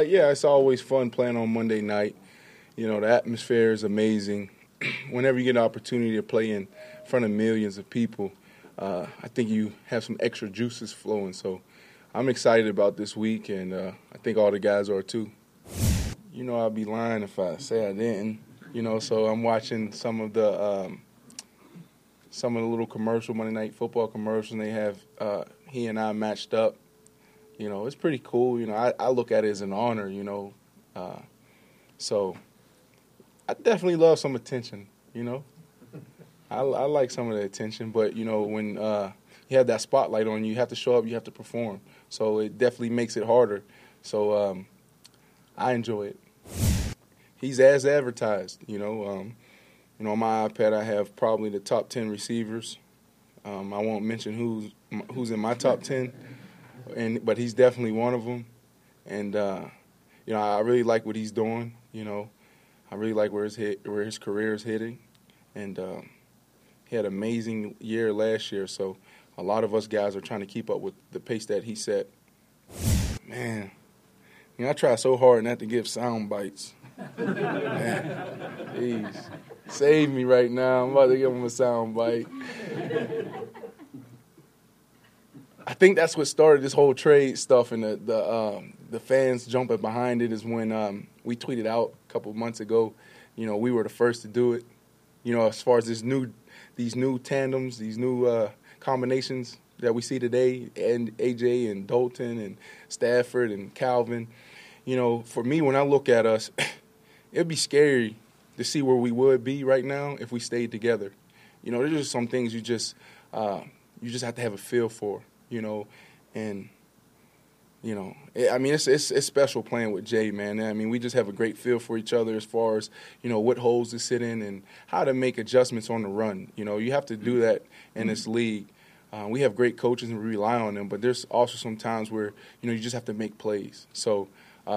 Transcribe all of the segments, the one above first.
Yeah, it's always fun playing on Monday night. You know, the atmosphere is amazing. Whenever you get an opportunity to play in front of millions of people, I think you have some extra juices flowing. So I'm excited about this week, and I think all the guys are too. You know, I'd be lying if I say I didn't. You know, so I'm watching some of the little commercial Monday Night Football commercials. And they have he and I matched up. You know, it's pretty cool. You know, I look at it as an honor. You know, so I definitely love some attention. You know, I like some of the attention, but you know, when you have that spotlight on you, you have to show up, you have to perform. So it definitely makes it harder. So I enjoy it. He's as advertised. You know, on my iPad I have probably the top 10 receivers. I won't mention who's in my top 10, but he's definitely one of them. And you know, I really like what he's doing. You know, I really like where his career is heading, and he had an amazing year last year. So a lot of us guys are trying to keep up with the pace that he set. Man, you know, I try so hard not to give sound bites. Man, please save me right now. I'm about to give him a sound bite. I think that's what started this whole trade stuff, and the fans jumping behind it is when we tweeted out a couple of months ago. You know, we were the first to do it. You know, as far as these new tandems, these new combinations that we see today, and AJ and Dalton and Stafford and Calvin. You know, for me, when I look at us, it'd be scary to see where we would be right now if we stayed together. You know, there's just some things you just have to have a feel for. You know, and you know, I mean, it's special playing with Jay, man. I mean, we just have a great feel for each other as far as, you know, what holes to sit in and how to make adjustments on the run. You know, you have to do that in this league. We have great coaches and we rely on them, but there's also some times where, you know, you just have to make plays. So,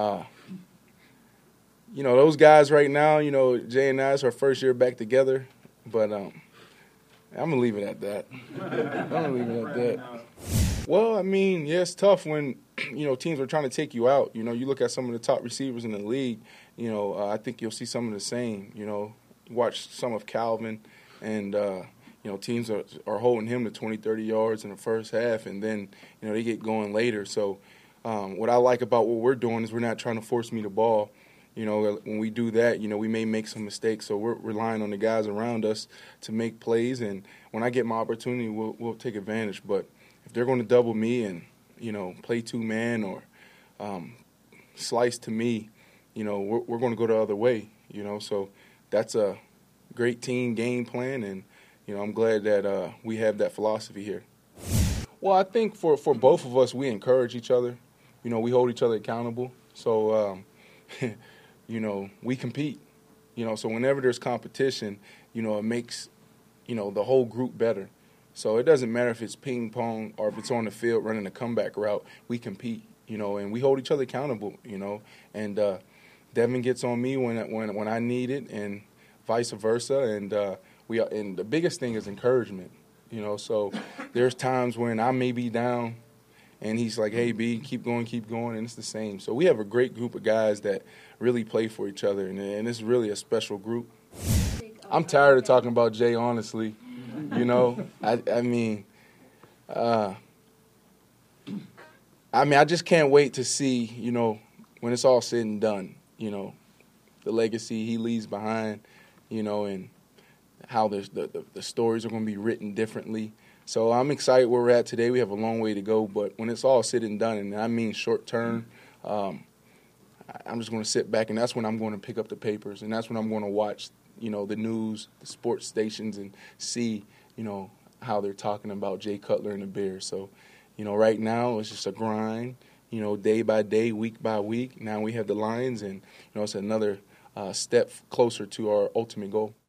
you know, those guys right now, you know, Jay and I, it's our first year back together, but I'm going to leave it at that. I'm going to leave it at that. Well, I mean, yeah, it's tough when, you know, teams are trying to take you out. You know, you look at some of the top receivers in the league, you know, I think you'll see some of the same. You know, watch some of Calvin, and, you know, teams are holding him to 20, 30 yards in the first half, and then, you know, they get going later. So what I like about what we're doing is we're not trying to force me the ball. You know, when we do that, you know, we may make some mistakes. So we're relying on the guys around us to make plays, and when I get my opportunity, we'll take advantage. But if they're going to double me and, you know, play two-man or slice to me, you know, we're going to go the other way, you know. So that's a great team game plan, and, you know, I'm glad that we have that philosophy here. Well, I think for both of us, we encourage each other. You know, we hold each other accountable. So, you know, we compete. You know, so whenever there's competition, you know, it makes, you know, the whole group better. So it doesn't matter if it's ping pong or if it's on the field running a comeback route. We compete, you know, and we hold each other accountable, you know. And Devin gets on me when I need it, and vice versa. And and the biggest thing is encouragement, you know. So there's times when I may be down, and he's like, "Hey, B, keep going," and it's the same. So we have a great group of guys that really play for each other, and it's really a special group. I'm tired of talking about Jay, honestly. You know, I mean, I just can't wait to see, you know, when it's all said and done, you know, the legacy he leaves behind, you know, and how the stories are going to be written differently. So I'm excited where we're at today. We have a long way to go, but when it's all said and done, and I mean short term, I'm just going to sit back, and that's when I'm going to pick up the papers, and that's when I'm going to watch, you know, the news, the sports stations, and see, you know, how they're talking about Jay Cutler and the Bears. So, you know, right now it's just a grind, you know, day by day, week by week. Now we have the Lions, and, you know, it's another step closer to our ultimate goal.